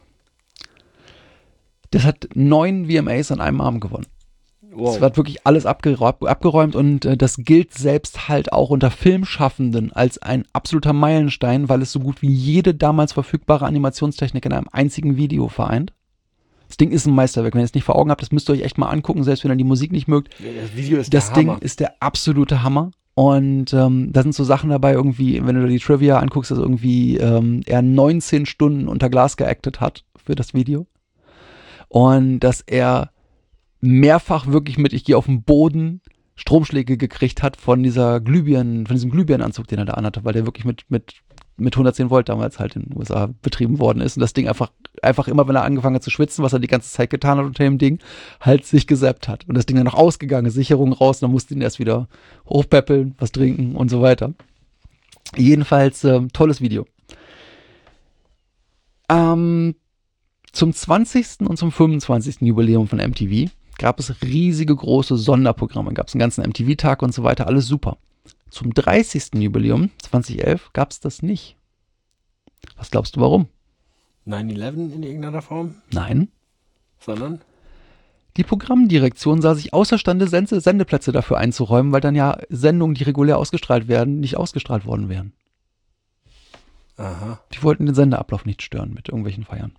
Das hat neun V M As an einem Abend gewonnen. Wow. Es wird wirklich alles abgeräumt, abgeräumt und äh, das gilt selbst halt auch unter Filmschaffenden als ein absoluter Meilenstein, weil es so gut wie jede damals verfügbare Animationstechnik in einem einzigen Video vereint. Das Ding ist ein Meisterwerk. Wenn ihr es nicht vor Augen habt, das müsst ihr euch echt mal angucken, selbst wenn ihr die Musik nicht mögt. Das Video ist Das der Ding Hammer. ist der absolute Hammer. Und ähm, da sind so Sachen dabei, irgendwie, wenn du dir die Trivia anguckst, dass irgendwie ähm, er neunzehn Stunden unter Glas geactet hat für das Video. Und dass er mehrfach wirklich mit, ich gehe auf den Boden, Stromschläge gekriegt hat von dieser Glühbirnen, von diesem Glühbirnenanzug, den er da anhatte, weil der wirklich mit, mit, mit hundertzehn Volt damals halt in den U S A betrieben worden ist. Und das Ding einfach, einfach immer, wenn er angefangen hat zu schwitzen, was er die ganze Zeit getan hat unter dem Ding, halt sich gesappt hat. Und das Ding dann noch ausgegangen, Sicherung raus, dann musste ihn erst wieder hochpäppeln, was trinken und so weiter. Jedenfalls, ähm, tolles Video. Ähm, zum zwanzigsten und zum fünfundzwanzigsten Jubiläum von M T V gab es riesige große Sonderprogramme, gab es einen ganzen M T V-Tag und so weiter, alles super. Zum dreißigsten Jubiläum zweitausendelf gab es das nicht. Was glaubst du, warum? neun elf in irgendeiner Form? Nein. Sondern? Die Programmdirektion sah sich außerstande, Sende- Sendeplätze dafür einzuräumen, weil dann ja Sendungen, die regulär ausgestrahlt werden, nicht ausgestrahlt worden wären. Aha. Die wollten den Sendeablauf nicht stören mit irgendwelchen Feiern.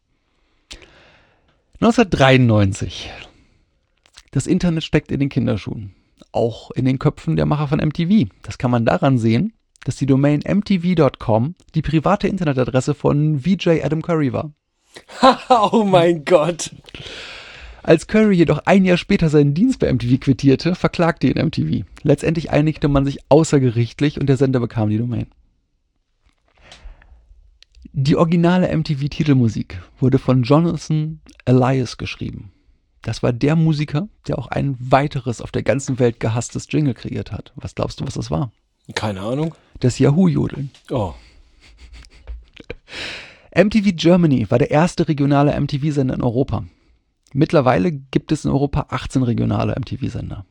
neunzehnhundertdreiundneunzig. Das Internet steckt in den Kinderschuhen. Auch in den Köpfen der Macher von M T V. Das kann man daran sehen, dass die Domain M T V Punkt com die private Internetadresse von V J Adam Curry war. Oh mein Gott. Als Curry jedoch ein Jahr später seinen Dienst bei M T V quittierte, verklagte ihn M T V. Letztendlich einigte man sich außergerichtlich und der Sender bekam die Domain. Die originale M T V-Titelmusik wurde von Jonathan Elias geschrieben. Das war der Musiker, der auch ein weiteres auf der ganzen Welt gehasstes Jingle kreiert hat. Was glaubst du, was das war? Keine Ahnung. Das Yahoo-Jodeln. Oh. M T V Germany war der erste regionale M T V-Sender in Europa. Mittlerweile gibt es in Europa achtzehn regionale M T V-Sender.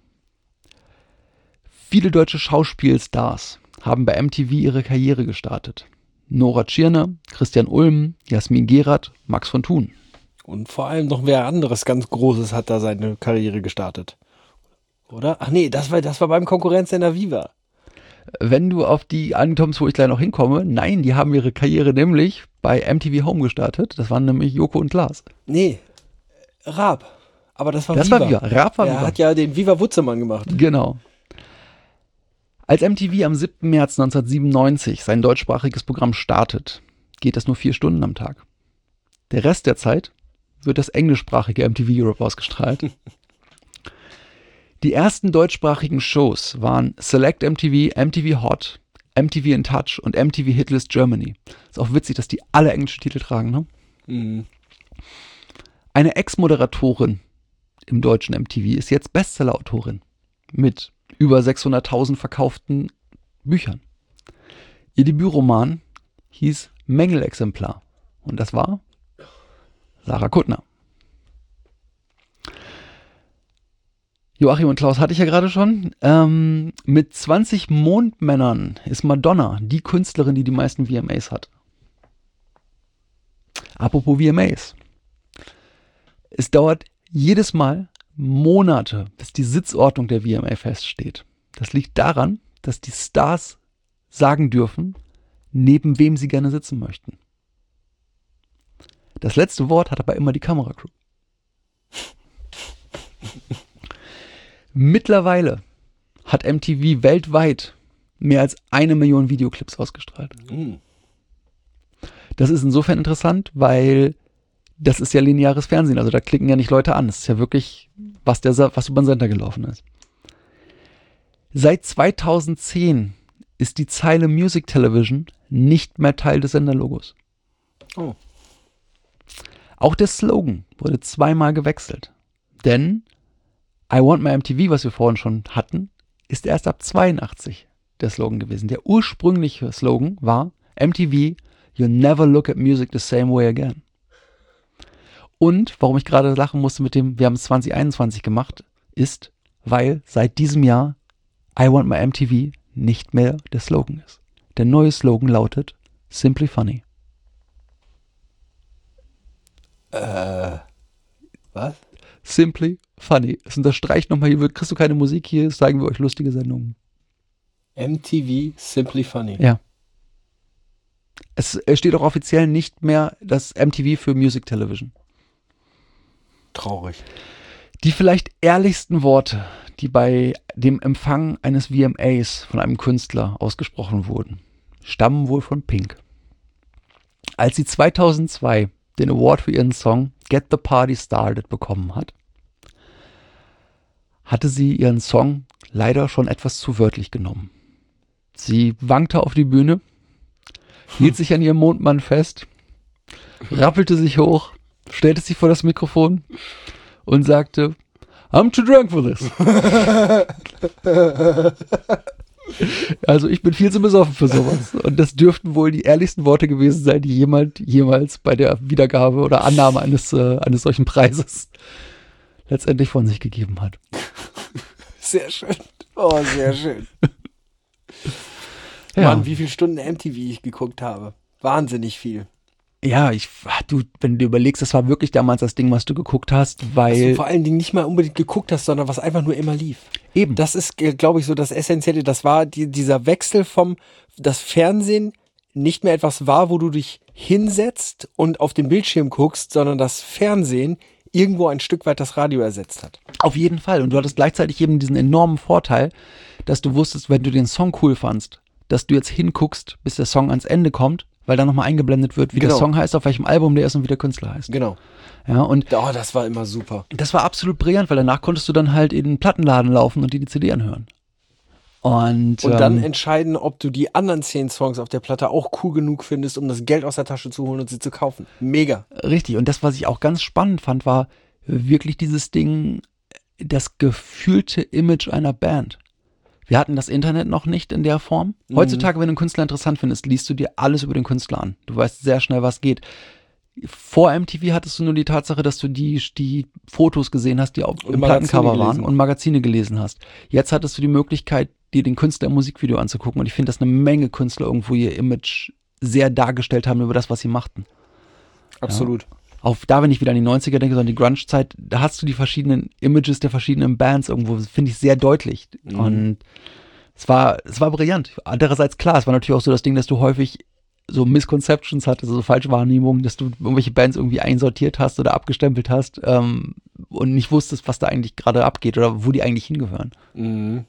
Viele deutsche Schauspielstars haben bei M T V ihre Karriere gestartet. Nora Tschirner, Christian Ulm, Jasmin Gerard, Max von Thun. Und vor allem noch wer anderes ganz Großes hat da seine Karriere gestartet. Oder? Ach nee, das war, das war beim Konkurrenzsender Viva. Wenn du auf die ankommst, wo ich gleich noch hinkomme, nein, die haben ihre Karriere nämlich bei M T V Home gestartet. Das waren nämlich Joko und Klaas. Nee, Raab. Aber das war Das Viva. war Viva. Raab war Er Viva. hat ja den Viva Wutzemann gemacht. Genau. Als M T V am siebten März neunzehnhundertsiebenundneunzig sein deutschsprachiges Programm startet, geht das nur vier Stunden am Tag. Der Rest der Zeit wird das englischsprachige M T V Europe ausgestrahlt. Die ersten deutschsprachigen Shows waren Select M T V, M T V Hot, M T V in Touch und M T V Hitlist Germany. Ist auch witzig, dass die alle englische Titel tragen, ne? Mhm. Eine Ex-Moderatorin im deutschen M T V ist jetzt Bestseller-Autorin mit über sechshunderttausend verkauften Büchern. Ihr Debütroman hieß Mängelexemplar und das war Sarah Kuttner. Joachim und Klaus hatte ich ja gerade schon. Ähm, mit zwanzig Mondmännern ist Madonna die Künstlerin, die die meisten V M As hat. Apropos V M As. Es dauert jedes Mal Monate, bis die Sitzordnung der V M A feststeht. Das liegt daran, dass die Stars sagen dürfen, neben wem sie gerne sitzen möchten. Das letzte Wort hat aber immer die Kameracrew. Mittlerweile hat M T V weltweit mehr als eine Million Videoclips ausgestrahlt. Mhm. Das ist insofern interessant, weil das ist ja lineares Fernsehen, also da klicken ja nicht Leute an. Das ist ja wirklich, was, der, was über den Sender gelaufen ist. Seit zweitausendzehn ist die Zeile Music Television nicht mehr Teil des Senderlogos. Oh. Auch der Slogan wurde zweimal gewechselt. Denn I Want My M T V, was wir vorhin schon hatten, ist erst ab zweiundachtzig der Slogan gewesen. Der ursprüngliche Slogan war M T V, You'll never look at music the same way again. Und warum ich gerade lachen musste mit dem, wir haben es zwanzig einundzwanzig gemacht, ist, weil seit diesem Jahr I Want My M T V nicht mehr der Slogan ist. Der neue Slogan lautet Simply Funny. Äh, was? Simply Funny. Es unterstreicht nochmal, hier kriegst du keine Musik, hier zeigen wir euch lustige Sendungen. M T V Simply Funny. Ja. Es steht auch offiziell nicht mehr das M T V für Music Television. Traurig. Die vielleicht ehrlichsten Worte, die bei dem Empfang eines V M As von einem Künstler ausgesprochen wurden, stammen wohl von Pink. Als sie zweitausendzwei den Award für ihren Song Get the Party Started bekommen hat, hatte sie ihren Song leider schon etwas zu wörtlich genommen. Sie wankte auf die Bühne, hielt sich an ihrem Mondmann fest, rappelte sich hoch, stellte sich vor das Mikrofon und sagte, I'm too drunk for this. Also ich bin viel zu besoffen für sowas. Und das dürften wohl die ehrlichsten Worte gewesen sein, die jemand jemals bei der Wiedergabe oder Annahme eines, äh, eines solchen Preises letztendlich von sich gegeben hat. Sehr schön. Oh, sehr schön. Ja. Mann, wie viele Stunden M T V ich geguckt habe. Wahnsinnig viel. Ja, ich, du, wenn du überlegst, das war wirklich damals das Ding, was du geguckt hast, weil... Was du vor allen Dingen nicht mal unbedingt geguckt hast, sondern was einfach nur immer lief. Eben. Das ist, glaube ich, so das Essentielle. Das war die, dieser Wechsel vom, das Fernsehen nicht mehr etwas war, wo du dich hinsetzt und auf den Bildschirm guckst, sondern das Fernsehen irgendwo ein Stück weit das Radio ersetzt hat. Auf jeden Fall. Und du hattest gleichzeitig eben diesen enormen Vorteil, dass du wusstest, wenn du den Song cool fandst, dass du jetzt hinguckst, bis der Song ans Ende kommt, weil dann nochmal eingeblendet wird, wie Genau. der Song heißt, auf welchem Album der ist und wie der Künstler heißt. Genau. Ja, und Oh, das war immer super. das war absolut brillant, weil danach konntest du dann halt in den Plattenladen laufen und dir die C D anhören. Und, Und dann ähm, entscheiden, ob du die anderen zehn Songs auf der Platte auch cool genug findest, um das Geld aus der Tasche zu holen und sie zu kaufen. Mega. richtig. Und das, was ich auch ganz spannend fand, war wirklich dieses Ding, das gefühlte Image einer Band. Wir hatten das Internet noch nicht in der Form. Heutzutage, wenn du einen Künstler interessant findest, liest du dir alles über den Künstler an. Du weißt sehr schnell, was geht. Vor M T V hattest du nur die Tatsache, dass du die, die Fotos gesehen hast, die auf, Und im Magazine Plattencover waren gelesen. und Magazine gelesen hast. Jetzt hattest du die Möglichkeit, dir den Künstler im Musikvideo anzugucken. Und ich finde, dass eine Menge Künstler irgendwo ihr Image sehr dargestellt haben über das, was sie machten. Absolut. Auf, da, wenn ich wieder an die neunziger denke, sondern die Grunge-Zeit, da hast du die verschiedenen Images der verschiedenen Bands irgendwo, finde ich, sehr deutlich. Mhm. Und es war, es war brillant. Andererseits, klar, es war natürlich auch so das Ding, dass du häufig so Misconceptions hattest, so Falschwahrnehmungen, dass du irgendwelche Bands irgendwie einsortiert hast oder abgestempelt hast ähm, und nicht wusstest, was da eigentlich gerade abgeht oder wo die eigentlich hingehören. Mhm.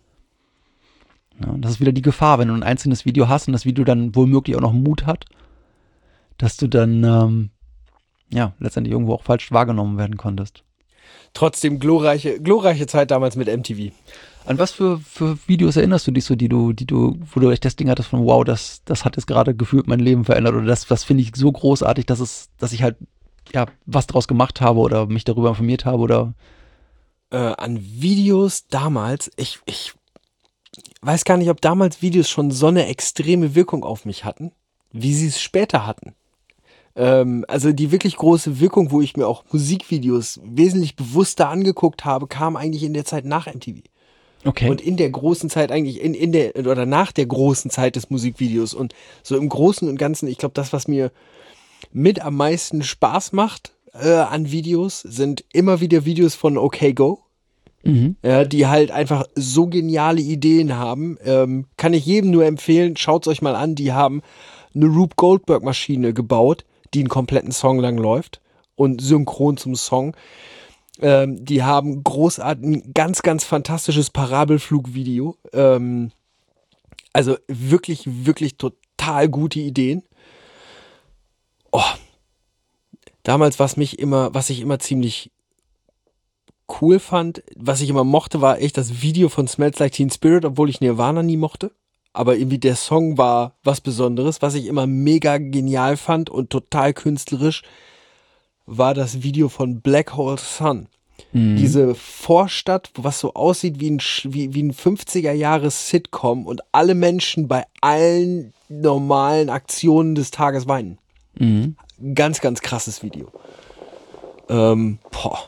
Ja, das ist wieder die Gefahr, wenn du ein einzelnes Video hast und das Video dann womöglich auch noch Mut hat, dass du dann ähm, ja, letztendlich irgendwo auch falsch wahrgenommen werden konntest. Trotzdem glorreiche, glorreiche Zeit damals mit M T V. An was für, für Videos erinnerst du dich so, die du, die du, wo du echt das Ding hattest von wow, das, das hat jetzt gerade gefühlt mein Leben verändert oder das, das finde ich so großartig, dass es, dass ich halt ja was draus gemacht habe oder mich darüber informiert habe oder Äh, an Videos damals, ich, ich weiß gar nicht, ob damals Videos schon so eine extreme Wirkung auf mich hatten, wie sie es später hatten. Ähm, also die wirklich große Wirkung, wo ich mir auch Musikvideos wesentlich bewusster angeguckt habe, kam eigentlich in der Zeit nach M T V. okay. Und in der großen Zeit eigentlich, in, in der, oder nach der großen Zeit des Musikvideos und so im Großen und Ganzen, ich glaube, das, was mir mit am meisten Spaß macht äh, an Videos, sind immer wieder Videos von OK Go. Mhm. Ja, die halt einfach so geniale Ideen haben. Ähm, kann ich jedem nur empfehlen, schaut's euch mal an. Die haben eine Rube Goldberg-Maschine gebaut, die einen kompletten Song lang läuft und synchron zum Song. Ähm, die haben großartig, ein ganz, ganz fantastisches Parabelflugvideo. Ähm, also wirklich, wirklich total gute Ideen. Oh, damals, was mich immer, was ich immer ziemlich cool fand, was ich immer mochte, war echt das Video von Smells Like Teen Spirit, obwohl ich Nirvana nie mochte. Aber irgendwie der Song war was Besonderes. Was ich immer mega genial fand und total künstlerisch, war das Video von Black Hole Sun. Mhm. Diese Vorstadt, was so aussieht wie ein, wie, wie ein fünfziger-Jahres-Sitcom und alle Menschen bei allen normalen Aktionen des Tages weinen. Mhm. Ganz, ganz krasses Video. Ähm, boah.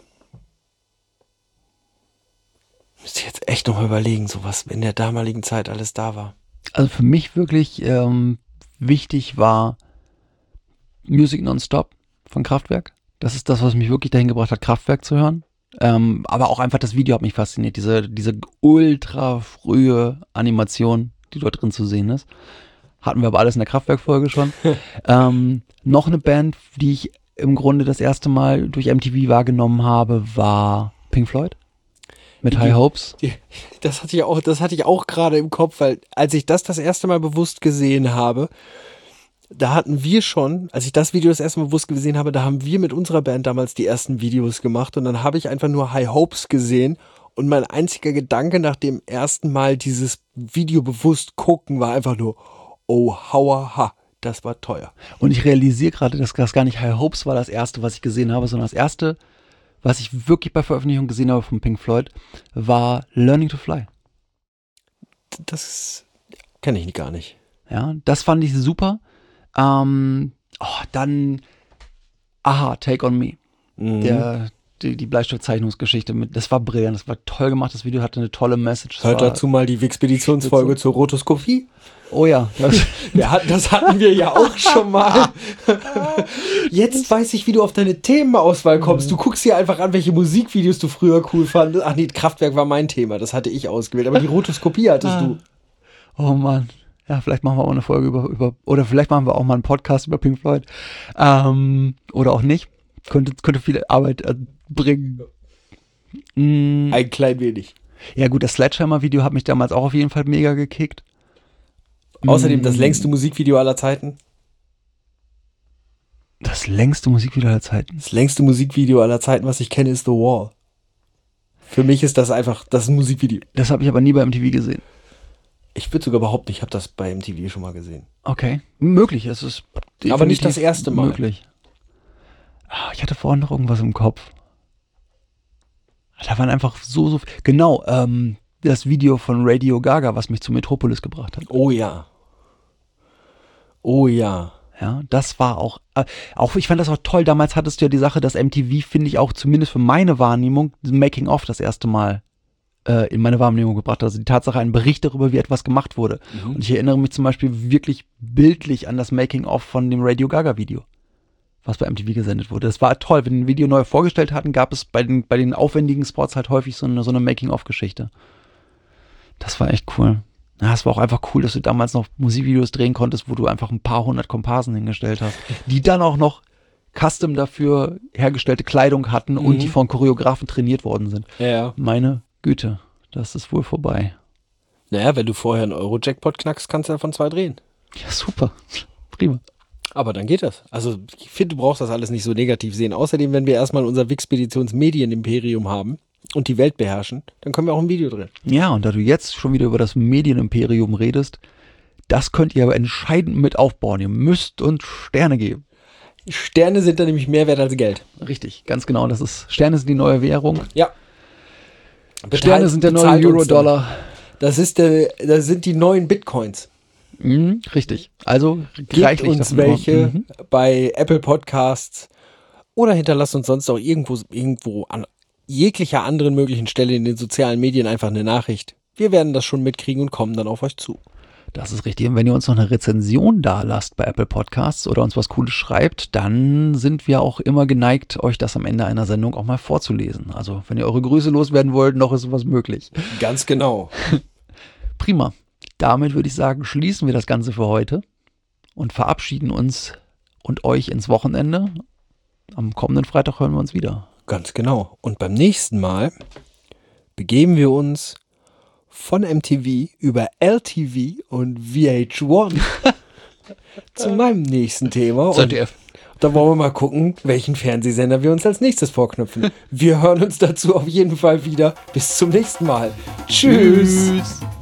Müsste ich jetzt echt noch mal überlegen, so was in der damaligen Zeit alles da war. Also für mich wirklich ähm, wichtig war Music Nonstop von Kraftwerk. Das ist das, was mich wirklich dahin gebracht hat, Kraftwerk zu hören. Ähm, aber auch einfach das Video hat mich fasziniert. Diese, diese ultra frühe Animation, die dort drin zu sehen ist. Hatten wir aber alles in der Kraftwerk-Folge schon. ähm, noch eine Band, die ich im Grunde das erste Mal durch M T V wahrgenommen habe, war Pink Floyd. Mit High Hopes. Die, das hatte ich auch, das hatte ich auch gerade im Kopf, weil als ich das das erste Mal bewusst gesehen habe, da hatten wir schon, als ich das Video das erste Mal bewusst gesehen habe, da haben wir mit unserer Band damals die ersten Videos gemacht und dann habe ich einfach nur High Hopes gesehen und mein einziger Gedanke nach dem ersten Mal dieses Video bewusst gucken war einfach nur, oh, hauer, ha, das war teuer. Und ich realisiere gerade, dass das gar nicht High Hopes war das erste, was ich gesehen habe, sondern das erste, was ich wirklich bei Veröffentlichung gesehen habe von Pink Floyd, war Learning to Fly. Das kenne ich gar nicht. Ja, das fand ich super. Ähm, oh, dann Aha, Take on Me. Mhm. Der, die, die Bleistiftzeichnungsgeschichte. Mit, das war brillant, das war toll gemacht. Das Video hatte eine tolle Message. Das Hört war, dazu mal die Wixpeditionsfolge zur Rotoskopie. Oh ja. Das, Wir hatten, das hatten wir ja auch schon mal. Jetzt weiß ich, wie du auf deine Themenauswahl kommst. Du guckst dir einfach an, welche Musikvideos du früher cool fandest. Ach nee, Kraftwerk war mein Thema, das hatte ich ausgewählt. Aber die Rotoskopie hattest du. Oh Mann. Ja, vielleicht machen wir auch eine Folge über, über oder vielleicht machen wir auch mal einen Podcast über Pink Floyd. Ähm, oder auch nicht. Könnte, könnte viel Arbeit äh, bringen. Mm. Ein klein wenig. Ja gut, das Sledgehammer-Video hat mich damals auch auf jeden Fall mega gekickt. Außerdem das längste Musikvideo aller Zeiten. Das längste Musikvideo aller Zeiten? Das längste Musikvideo aller Zeiten, was ich kenne, ist The Wall. Für mich ist das einfach, das ist ein Musikvideo. Das habe ich aber nie bei M T V gesehen. Ich würde sogar behaupten, ich habe das bei M T V schon mal gesehen. Okay, möglich, es ist aber nicht das erste Mal. Möglich. Ich hatte vorhin noch irgendwas im Kopf. Da waren einfach so, so, genau, ähm, das Video von Radio Gaga, was mich zu Metropolis gebracht hat. Oh ja. Oh ja. Ja, das war auch, äh, auch, ich fand das auch toll, damals hattest du ja die Sache, dass M T V, finde ich auch zumindest für meine Wahrnehmung, Making-of das erste Mal äh, in meine Wahrnehmung gebracht hat. Also die Tatsache, ein Bericht darüber, wie etwas gemacht wurde. Mhm. Und ich erinnere mich zum Beispiel wirklich bildlich an das Making-of von dem Radio Gaga-Video, was bei M T V gesendet wurde. Das war toll, wenn ein Video neu vorgestellt hatten, gab es bei den, bei den aufwendigen Spots halt häufig so eine, so eine Making-of-Geschichte. Das war echt cool. Ja, es war auch einfach cool, dass du damals noch Musikvideos drehen konntest, wo du einfach ein paar hundert Komparsen hingestellt hast, die dann auch noch custom dafür hergestellte Kleidung hatten mhm. und die von Choreografen trainiert worden sind. Ja. Meine Güte, das ist wohl vorbei. Naja, wenn du vorher einen Euro-Jackpot knackst, kannst du davon zwei drehen. Ja, super. Prima. Aber dann geht das. Also ich finde, du brauchst das alles nicht so negativ sehen. Außerdem, wenn wir erstmal unser Wixpeditions-Medien-Imperium haben und die Welt beherrschen, dann können wir auch ein Video drehen. Ja, und da du jetzt schon wieder über das Medienimperium redest, das könnt ihr aber entscheidend mit aufbauen. Ihr müsst uns Sterne geben. Sterne sind dann nämlich mehr wert als Geld. Richtig, ganz genau. Das ist, Sterne sind die neue Währung. Ja. Beteil, Sterne sind der neue Euro-Dollar. Das ist der, das sind die neuen Bitcoins. Mhm, richtig. Also gebt uns welche mhm. bei Apple Podcasts oder hinterlasst uns sonst auch irgendwo, irgendwo an jeglicher anderen möglichen Stelle in den sozialen Medien einfach eine Nachricht. Wir werden das schon mitkriegen und kommen dann auf euch zu. Das ist richtig. Und wenn ihr uns noch eine Rezension da lasst bei Apple Podcasts oder uns was Cooles schreibt, dann sind wir auch immer geneigt, euch das am Ende einer Sendung auch mal vorzulesen. Also wenn ihr eure Grüße loswerden wollt, noch ist sowas möglich. Ganz genau. Prima. Damit würde ich sagen, schließen wir das Ganze für heute und verabschieden uns und euch ins Wochenende. Am kommenden Freitag hören wir uns wieder. Ganz genau. Und beim nächsten Mal begeben wir uns von M T V über L T V und V H eins zu meinem nächsten Thema. Z D F. Und da wollen wir mal gucken, welchen Fernsehsender wir uns als nächstes vorknüpfen. Wir hören uns dazu auf jeden Fall wieder. Bis zum nächsten Mal. Tschüss. Tschüss.